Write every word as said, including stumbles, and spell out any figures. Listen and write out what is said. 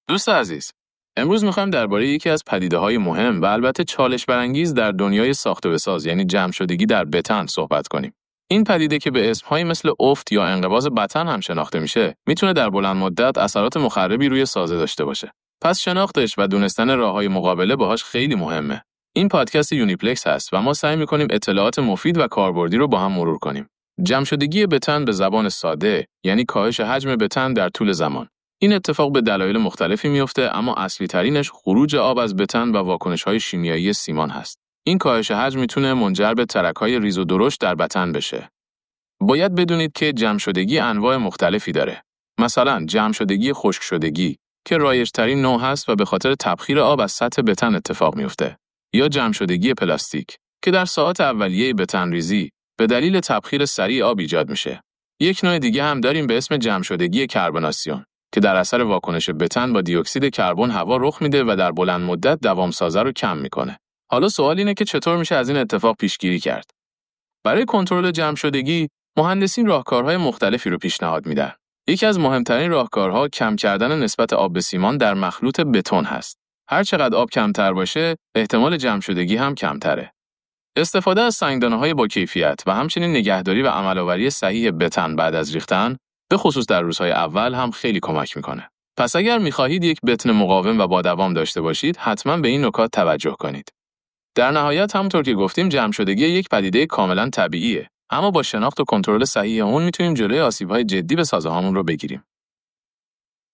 دوست عزیز، امروز می‌خوایم درباره یکی از پدیده‌های مهم و البته چالش برانگیز در دنیای ساخت و بساز یعنی جمع شدگی در بتن صحبت کنیم. این پدیده که به اسم‌هایی مثل افت یا انقباض بطن هم شناخته میشه، میتونه در بلند مدت اثرات مخربی روی سازه داشته باشه. پس شناختش و دونستن راه‌های مقابله باهاش خیلی مهمه. این پادکست یونیپلکس هست و ما سعی می‌کنیم اطلاعات مفید و کاربردی رو با هم مرور کنیم. جمع شدگی بتن به زبان ساده یعنی کاهش حجم بتن در طول زمان. این اتفاق به دلایل مختلفی میفته، اما اصلی ترینش خروج آب از بتن و واکنش‌های شیمیایی سیمان هست. این کاهش حجم میتونه منجر به ترک‌های ریز و درشت در بتن بشه. باید بدونید که جمع شدگی انواع مختلفی داره. مثلا جمع شدگی خشک شدگی که رایج‌ترین نوع هست و به خاطر تبخیر آب از سطح بتن اتفاق میفته. یا جمع شدگی پلاستیک که در ساعات اولیه بتن ریزی به دلیل تبخیر سریع آب ایجاد میشه. یک نوع دیگه هم داریم به اسم جمع شدگی کربناسیون که در اثر واکنش بتن با دی اکسید کربن هوا رخ میده و در بلند مدت دوام سازه رو کم میکنه. حالا سوال اینه که چطور میشه از این اتفاق پیشگیری کرد؟ برای کنترل جمع شدگی، مهندسین راهکارهای مختلفی رو پیشنهاد میدن. یکی از مهمترین راهکارها کم کردن نسبت آب به سیمان در مخلوط بتن هست. هر چقدر آب کمتر باشه، احتمال جمع شدگی هم کمتره. استفاده از سنگدانه‌های با کیفیت و همچنین نگهداری و عمل‌آوری صحیح بتن بعد از ریختن، به خصوص در روزهای اول هم خیلی کمک میکنه. پس اگر میخواهید یک بتن مقاوم و با دوام داشته باشید، حتما به این نکات توجه کنید. در نهایت همونطور که گفتیم جمع شدگی یک پدیده کاملا طبیعیه، اما با شناخت و کنترل صحیح اون میتونیم جلوی آسیب‌های جدی به سازه‌هامون رو بگیریم.